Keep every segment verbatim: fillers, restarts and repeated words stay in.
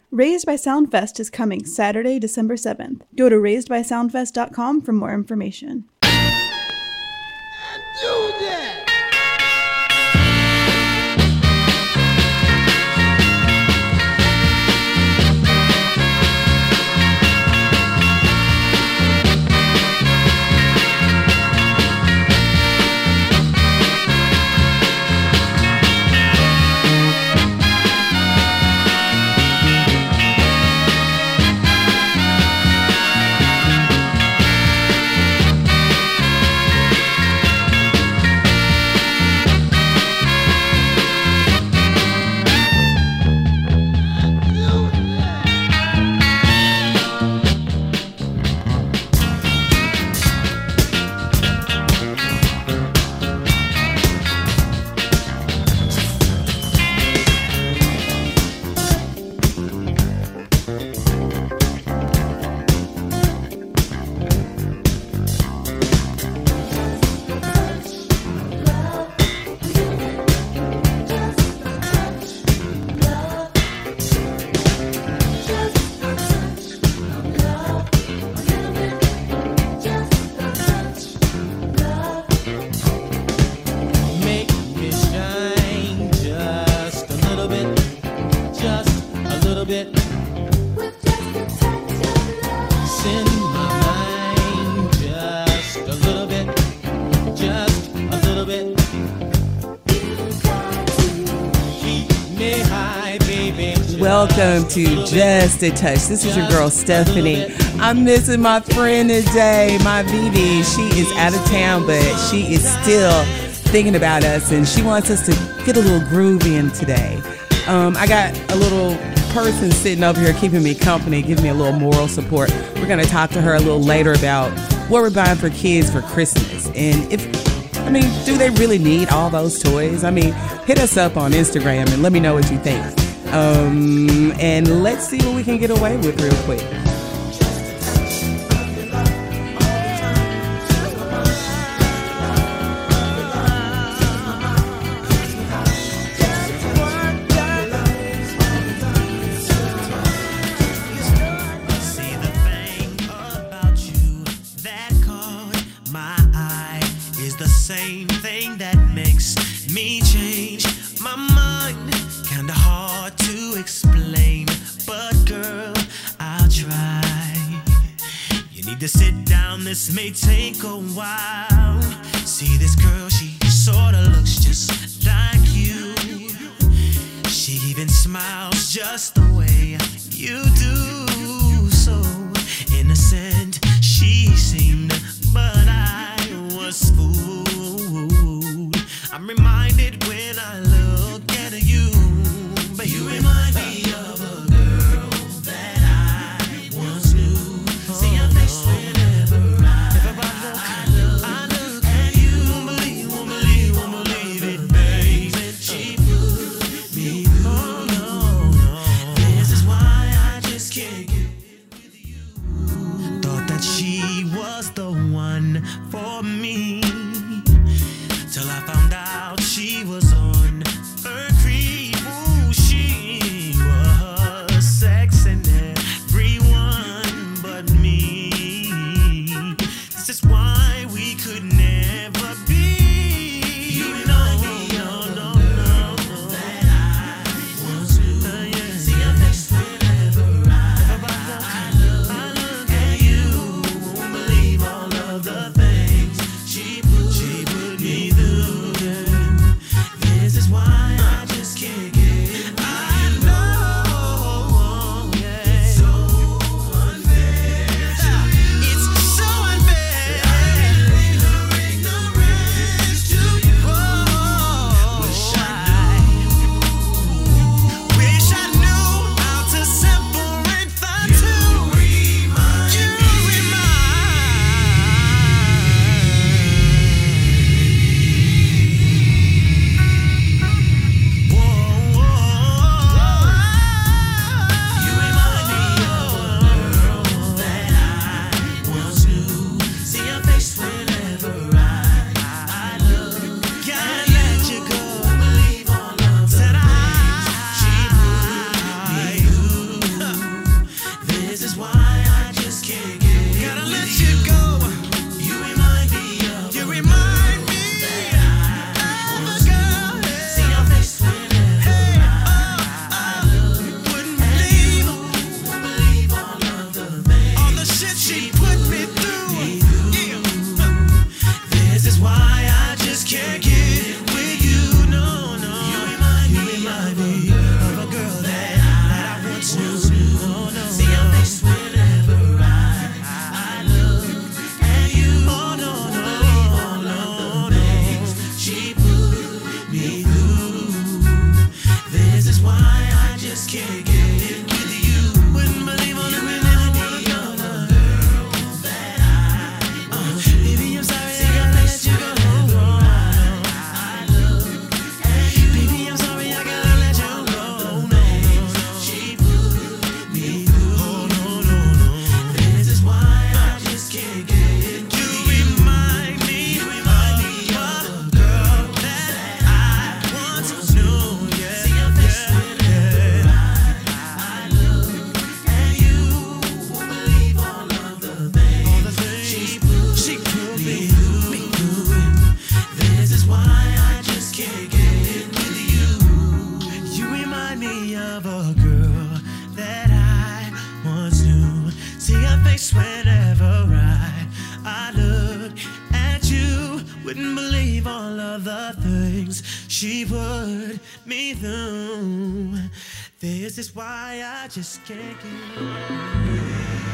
Raised by Soundfest is coming Saturday, December seventh. Go to raised by soundfest dot com for more information. Do that! Welcome to Just a Touch. This is your girl, Stephanie. I'm missing my friend today, my Vivi. She is out of town, but she is still thinking about us, and she wants us to get a little groovy in today. Um, I got a little person sitting over here keeping me company, giving me a little moral support. We're going to talk to her a little later about what we're buying for kids for Christmas. And if, I mean, do they really need all those toys? I mean, hit us up on Instagram and let me know what you think. Um, and let's see what we can get away with real quick. This may take a while. See this girl, she sorta looks just like you. She even smiles just the way you do. So innocent she seemed, but I was fooled. I'm reminded when I look at you, but you remind me of a girl that I once knew. See your face whenever can't face whenever I, I look at you. Wouldn't believe all of the things she put me through. This is why I just can't get away.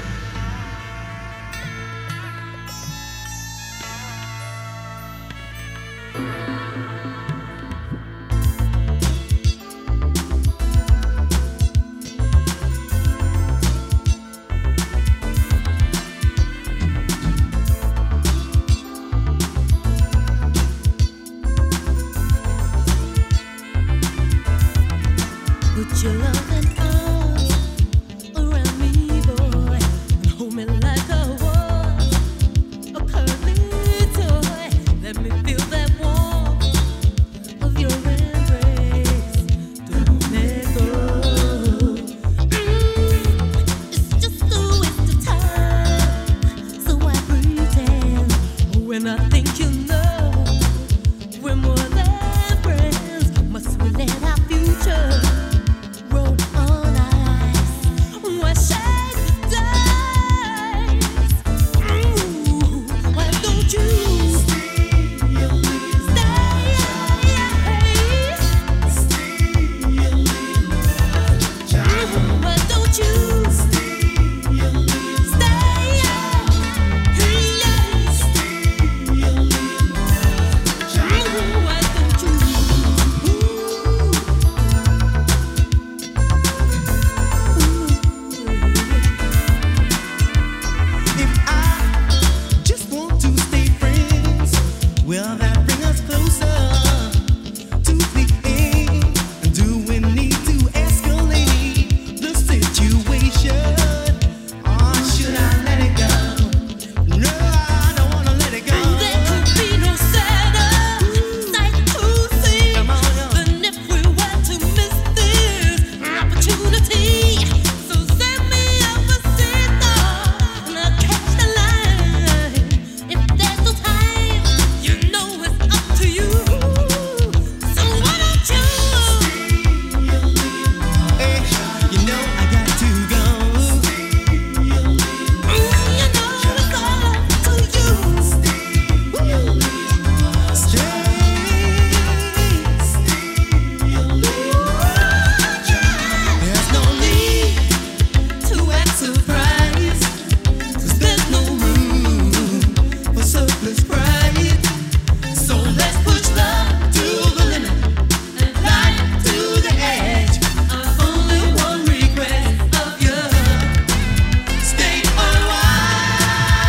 Put your loving arms around me, boy, and hold me like I was a cuddly toy. Let me feel that warmth of your embrace. Don't let go. Mm, it's just a waste of time, so I pretend when I think you know we're more than friends. Must we let our future roll on ice? Why shake the dice? Ooh, why don't you stay? Ooh, why don't you stay? Ooh, why don't you? If I just want to stay friends, will that bring us closer to the end? Do we need to escalate the situation, or should I let it go? No, I don't wanna let it go. There could be no sadder sight to see Come on, yo. than if we were to miss this opportunity. So send me up a signal and I'll catch the line. If there's no time, you know it's up to you. So why don't you? Hey, you know I got to go. Ooh, you know it's all up to you. There's no need to act surprised, 'cause there's no room for surplus pride. So let's push love to the limit and life to the edge. I've only one request of you: stay a while.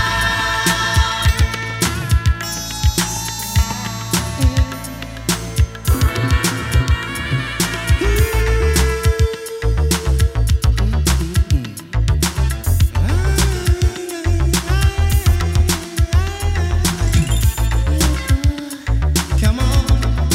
Come on.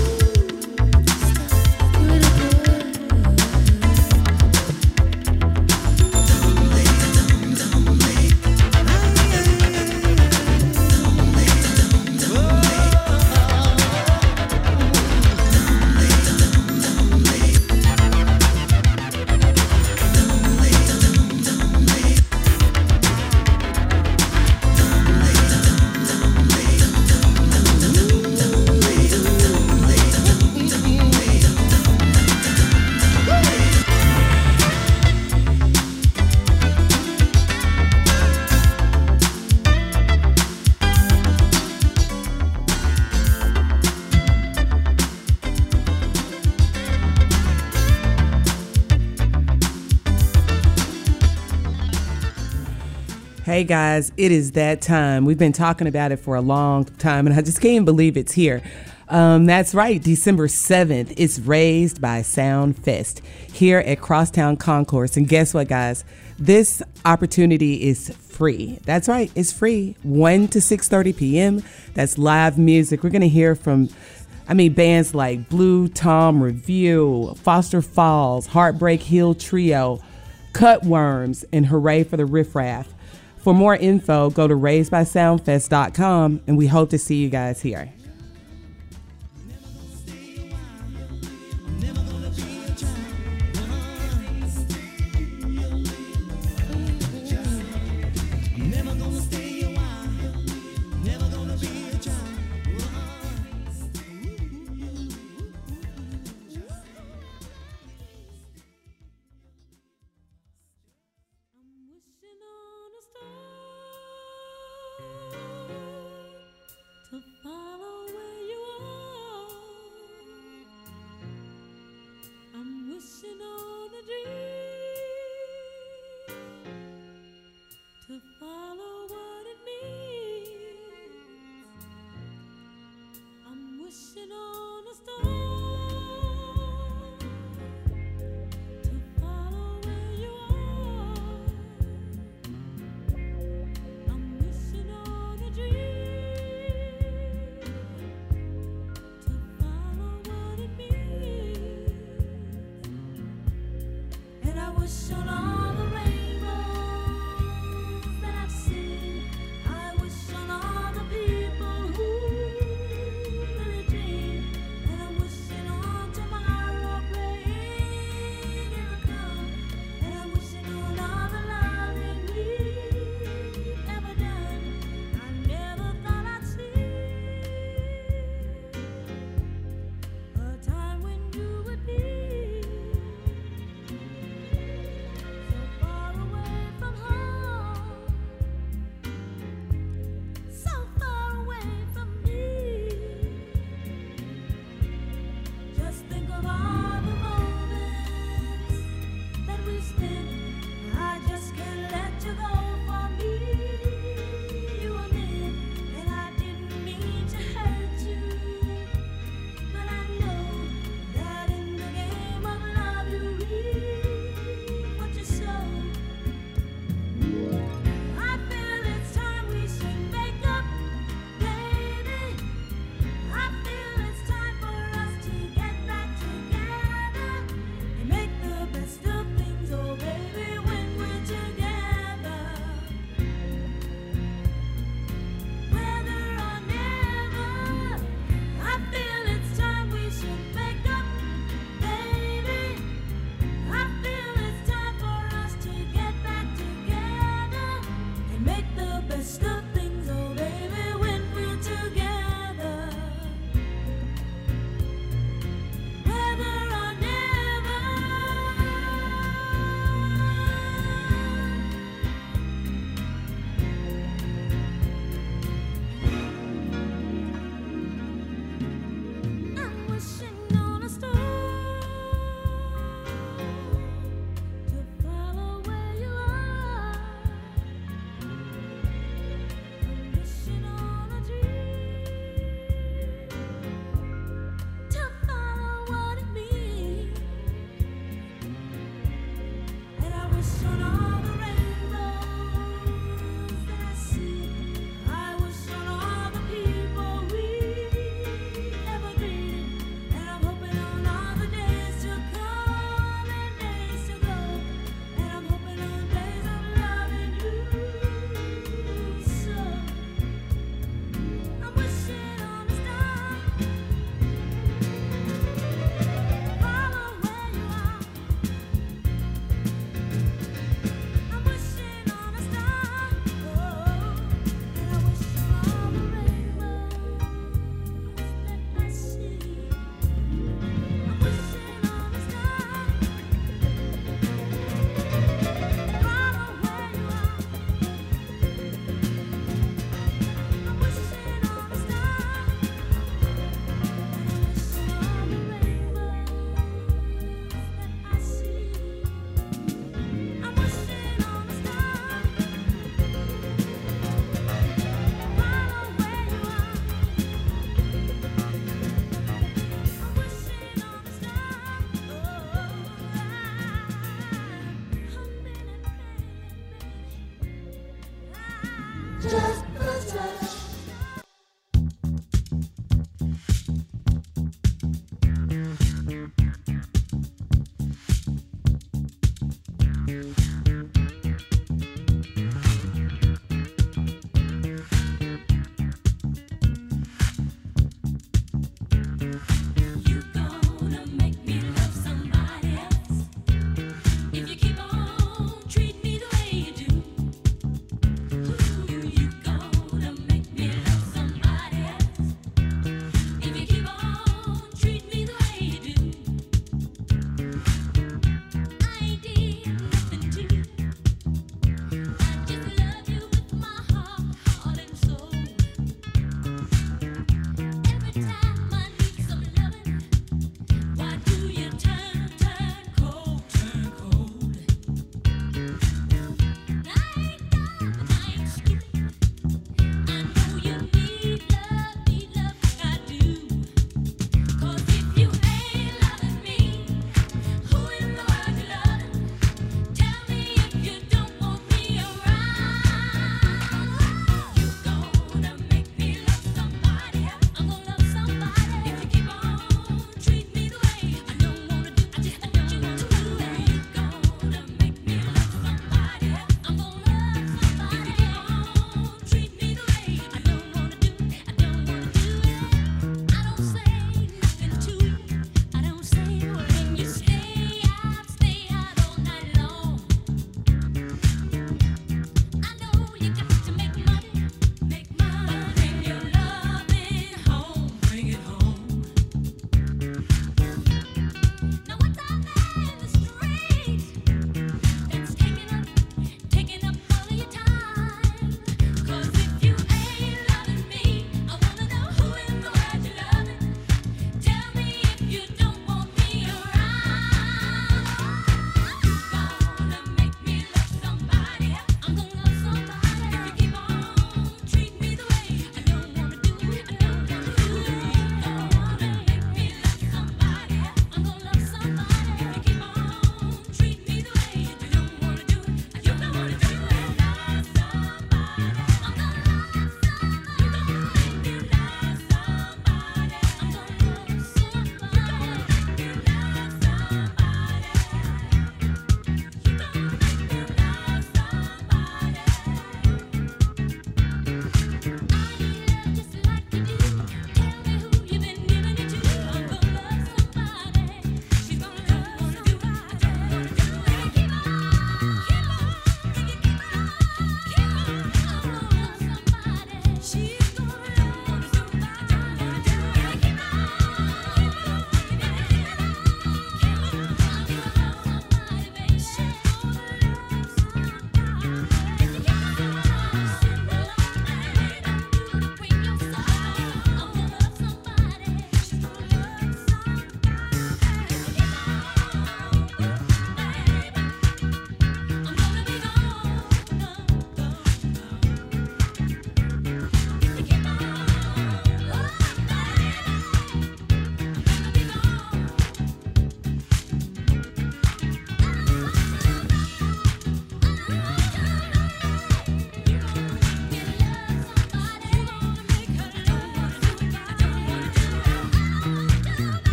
Hey guys, it is that time. We've been talking about it for a long time, and I just can't believe it's here. Um, that's right, December seventh, it's Raised by Sound Fest here at Crosstown Concourse. And guess what, guys? This opportunity is free. That's right, it's free. one to six thirty p.m. That's live music. We're going to hear from, I mean, bands like Blue Tom Review, Foster Falls, Heartbreak Hill Trio, Cutworms, and Hooray for the Riff Raff. For more info, go to raised by sound fest dot com, and we hope to see you guys here. Nothing to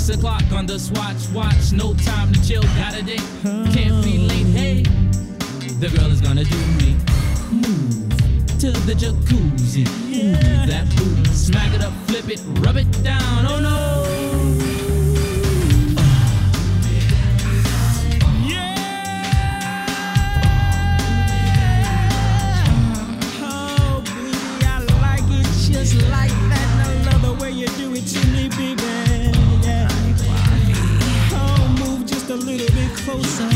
Six o'clock on the swatch watch. No time to chill, got a date. Can't be late, hey. The girl is gonna do me. Move to the jacuzzi. Move that booty. Smack it up, flip it, rub it down. Oh no. Just like that, and I love the way you do it to me, baby. Yeah. Oh, move just a little bit closer.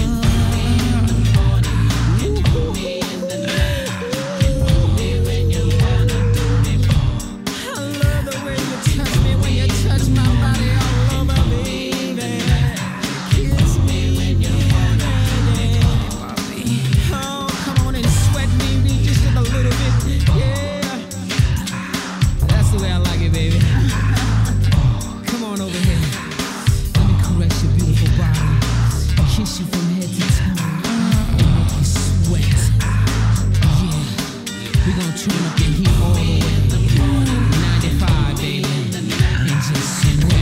I love the way you touch me when you touch my body all over, baby. Kiss me when you wanna, yeah. Oh, come on and sweat me just a little bit, yeah. That's the way I like it, baby. Come on over here. Let me caress your beautiful body. Kiss you from head to toe. And make you sweat. Yeah. We're gonna turn up the heat all the way. ninety-five, baby. And just sweat.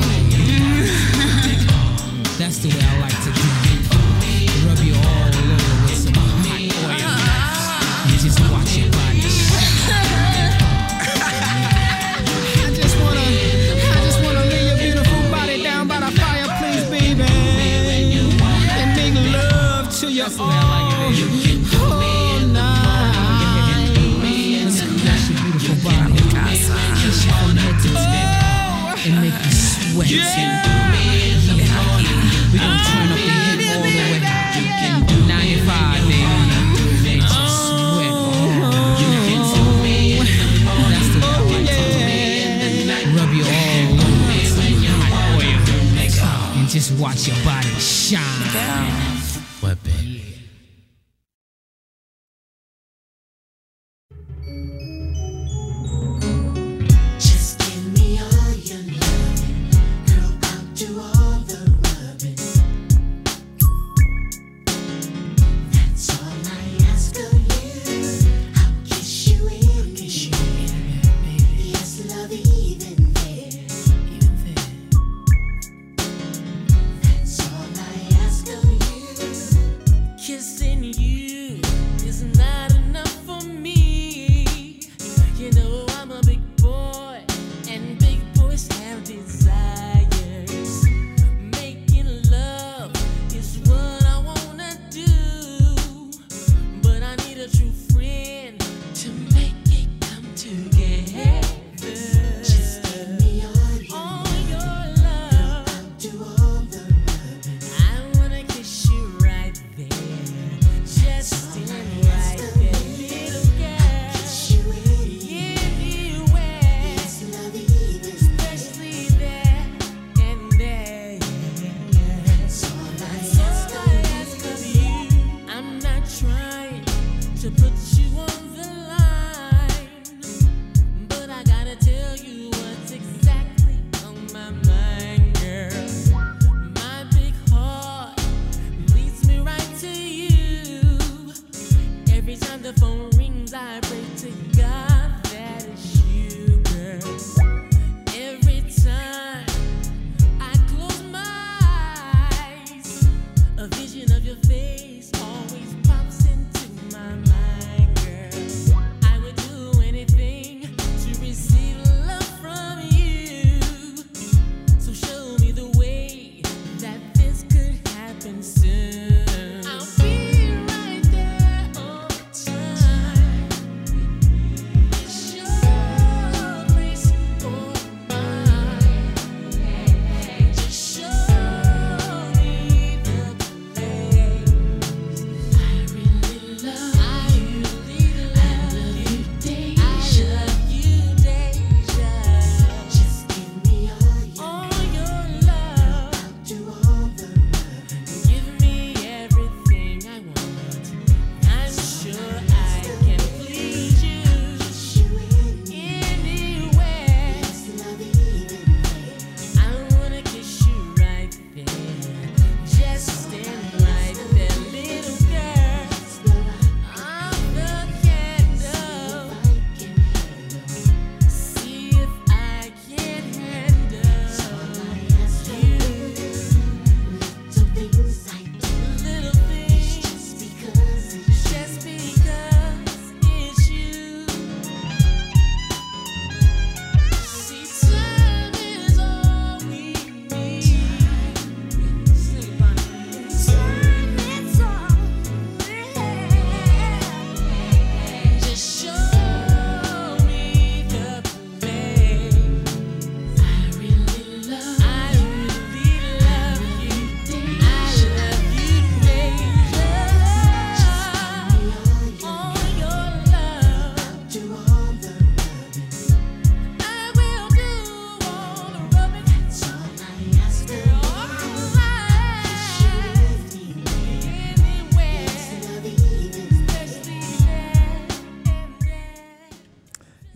That's the way I like to do it. Rub you all over with some hot oil. And just watch your body shine. To your all, all night. That's your beautiful body. Kiss you from head to toe and make you sweat. Yeah. We gon' turn up the heat all the way. ninety-five, baby. Make you sweat. That's the way I like to rub you all over with some hot oil and just watch your body shine. What, baby? Just give me all your loving, girl. I'll do all the rubbing. That's all I ask of you. I'll kiss you in, kiss you in, baby. Yes, love even there, even there. That's all I ask of you. Kissing you is not enough for me. You know I'm a big boy, and big boys have desires.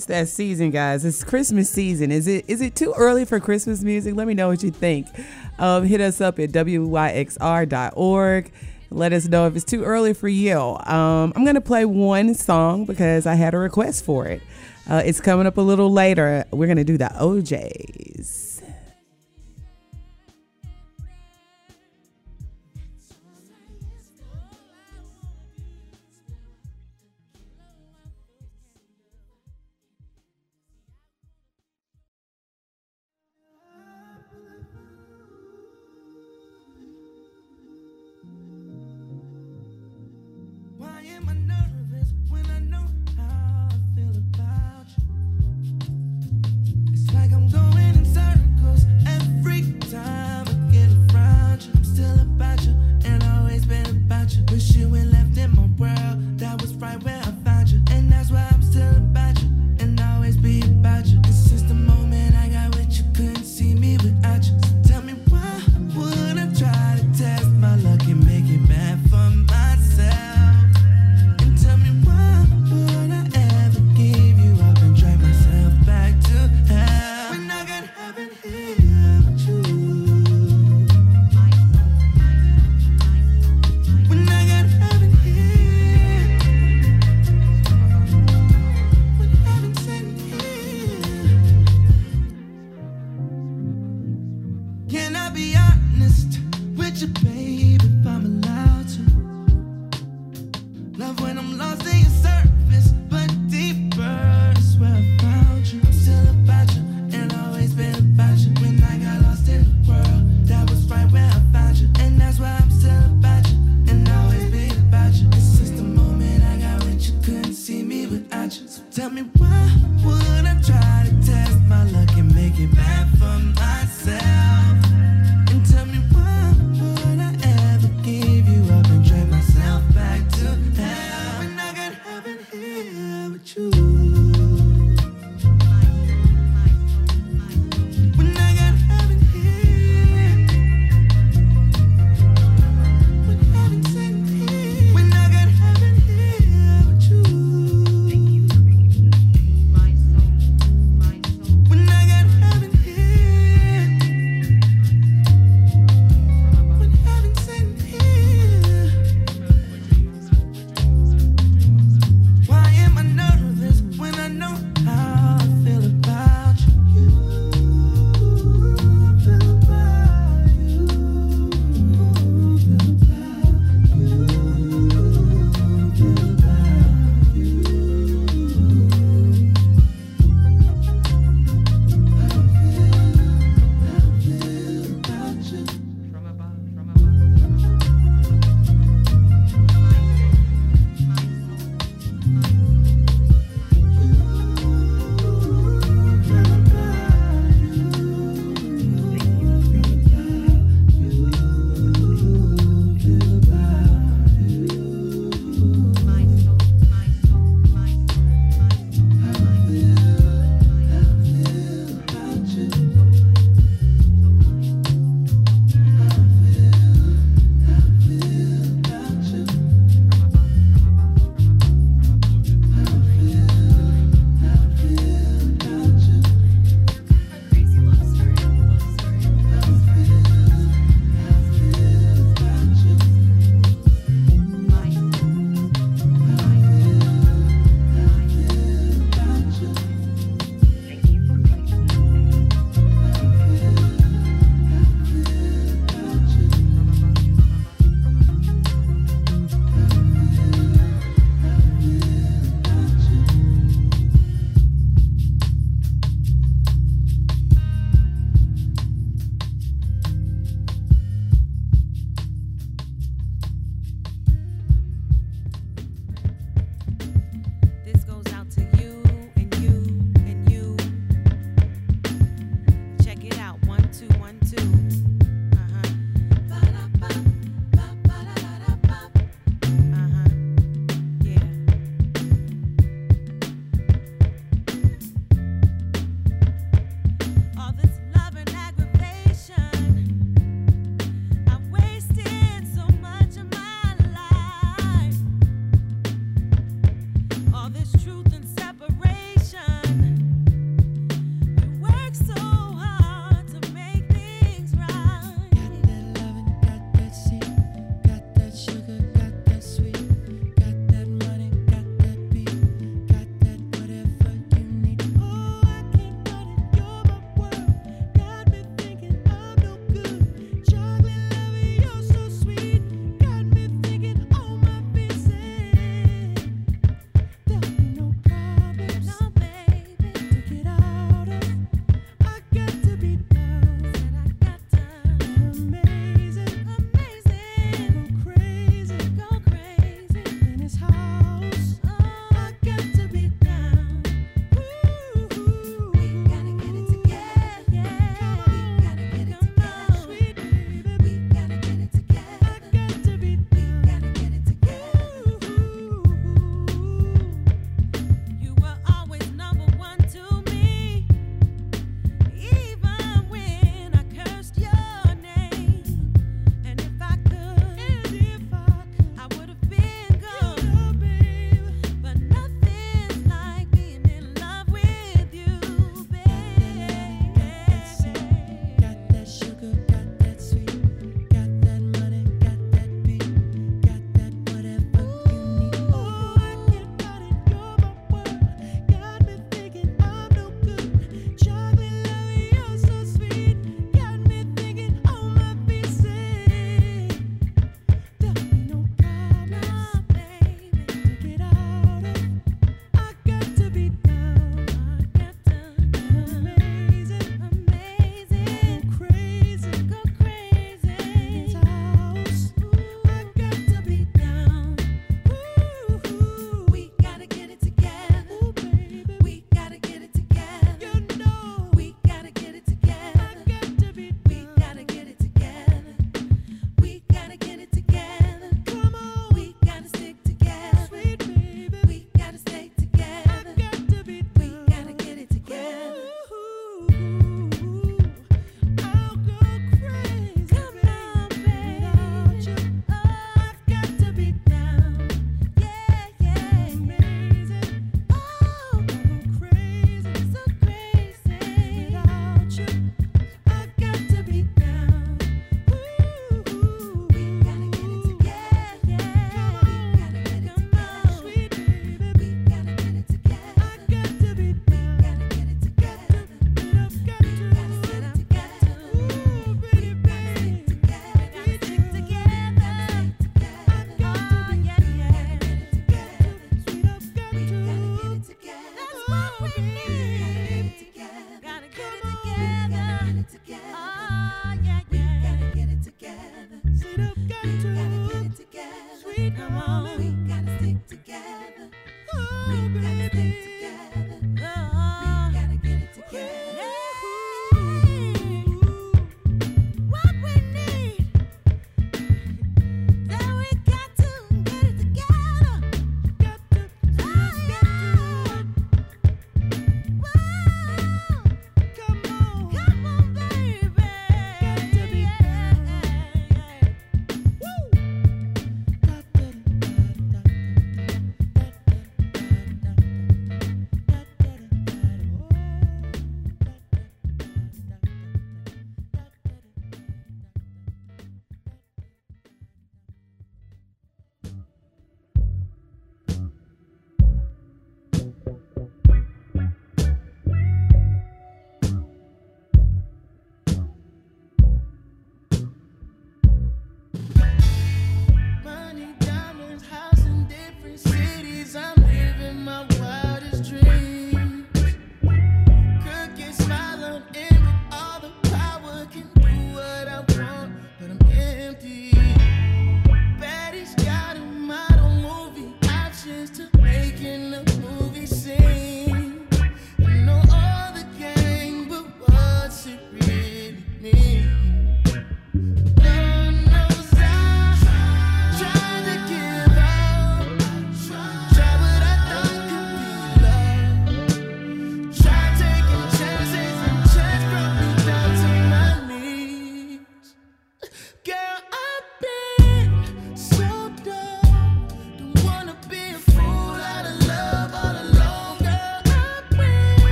It's that season, guys. It's Christmas season. Is it is it too early for Christmas music? Let me know what you think. Um, hit us up at W Y X R dot org. Let us know if it's too early for you. Um, I'm going to play one song because I had a request for it. Uh, it's coming up a little later. We're going to do the O Js. Why am I nervous when I know how I feel about you? It's like I'm going in circles every time I get around you. I'm still about you and always been about you. Wish you had left in my world, that was right where I found you. And that's why I'm still about you and always be about you. It's just the moment I got with you, couldn't see me without you. So tell me why would I try to test my luck and make it bad for myself? Tell me why would I ever give you up and drag myself back to hell when I got heaven here with you? When I got heaven here, when heaven's sitting here. Can I be honest with you, babe, if I'm allowed to? Love when I'm lost in your surface, but deeper is where I found you. I'm still about you and always been about you. When I got lost in the world, that was right where I found you. And that's why I'm still about you and always be about you. It's just the moment I got with you, couldn't see me without you. So tell me why would I try to test my luck and make it bad for myself? And tell me why would I ever give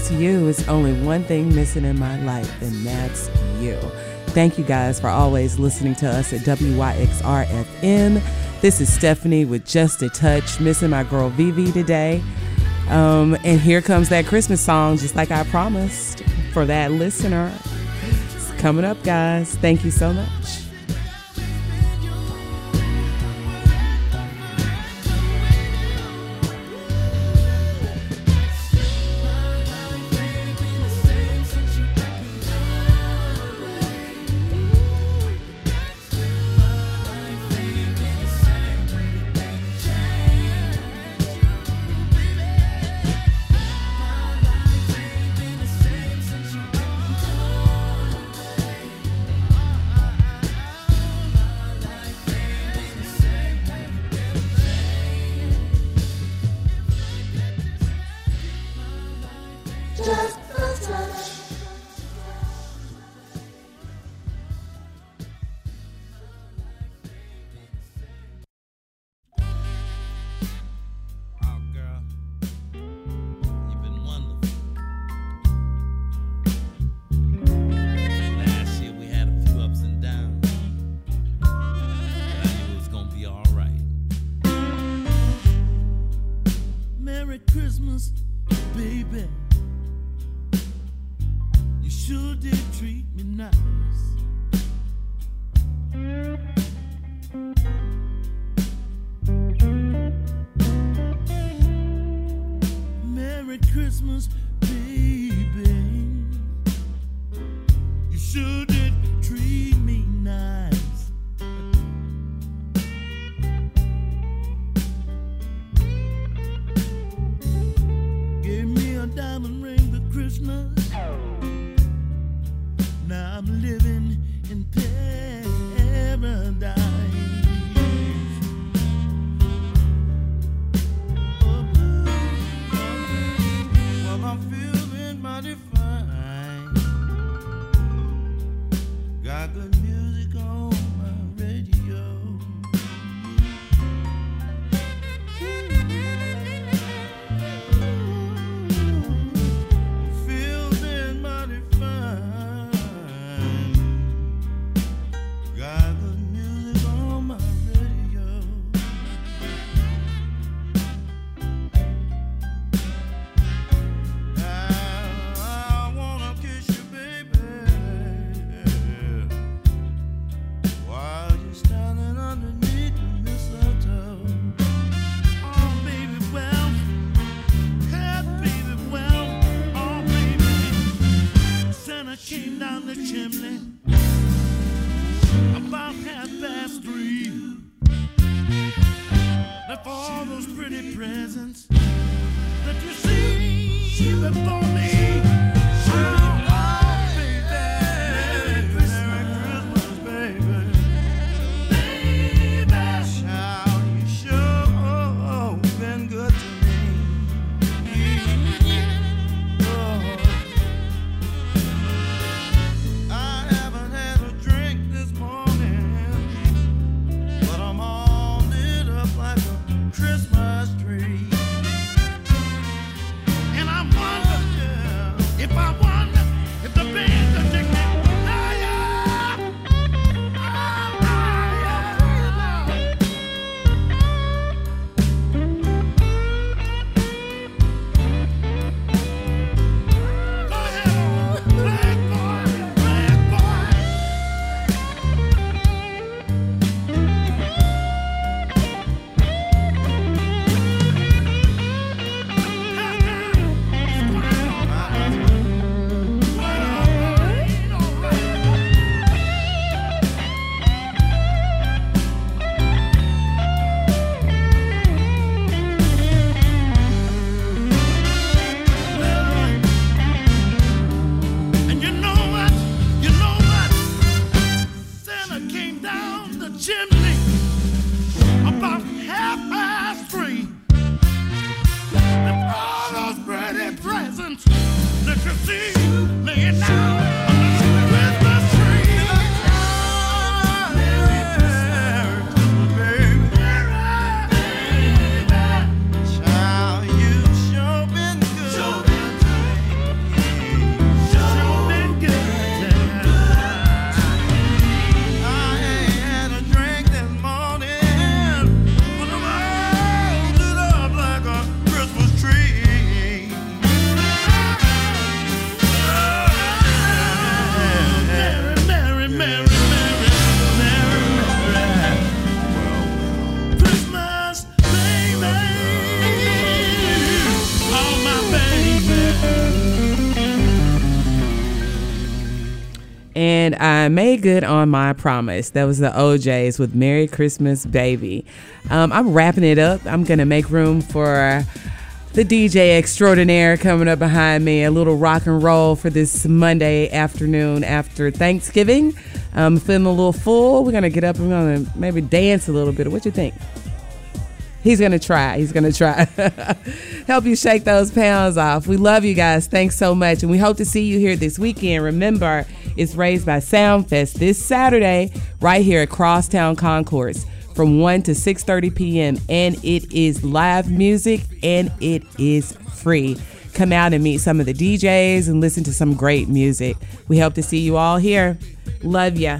that's you. It's only one thing missing in my life, and that's you. Thank you guys for always listening to us at W Y X R F M. This is Stephanie with Just a Touch, missing my girl Vivi today. Um, and here comes that Christmas song, just like I promised for that listener. It's coming up, guys. Thank you so much. Child, you sure been good. And I made good on my promise. That was the O Js with Merry Christmas, Baby. Um, I'm wrapping it up. I'm going to make room for the D J extraordinaire coming up behind me. A little rock and roll for this Monday afternoon after Thanksgiving. I'm feeling a little full. We're going to get up and we're going to maybe dance a little bit. What you think? He's going to try. He's going to try. Help you shake those pounds off. We love you guys. Thanks so much. And we hope to see you here this weekend. Remember, it's Raised by Soundfest this Saturday right here at Crosstown Concourse from one to six thirty p.m. And it is live music and it is free. Come out and meet some of the D Js and listen to some great music. We hope to see you all here. Love ya.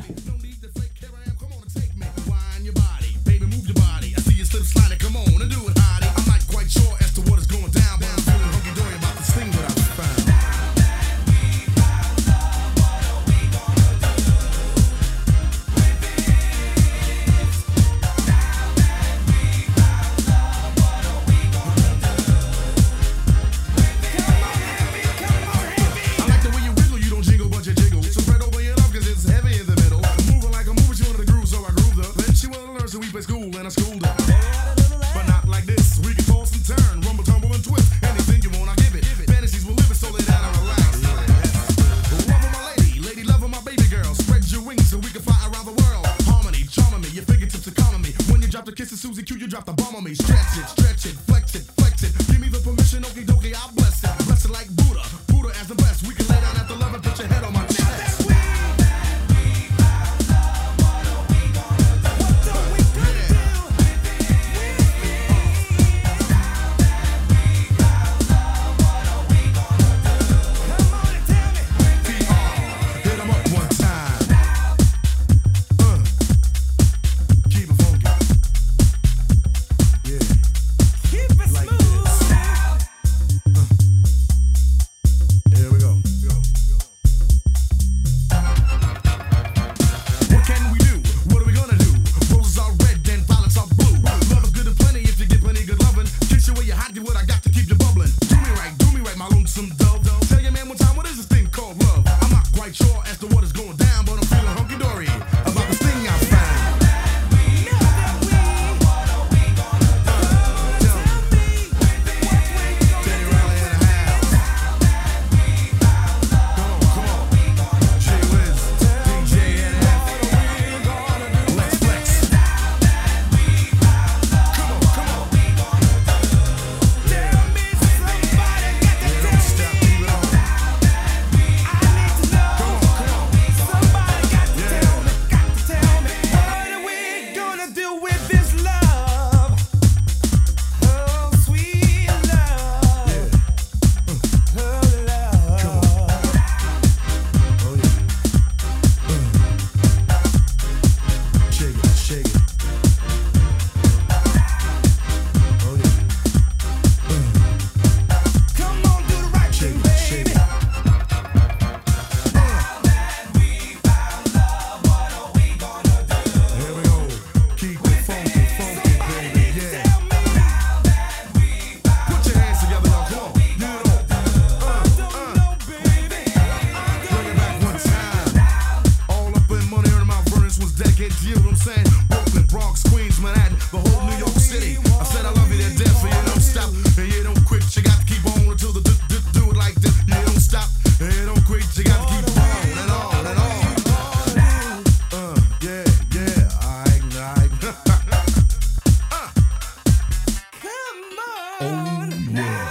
Kiss the Susie Q, you drop the bomb on me. Stretch it.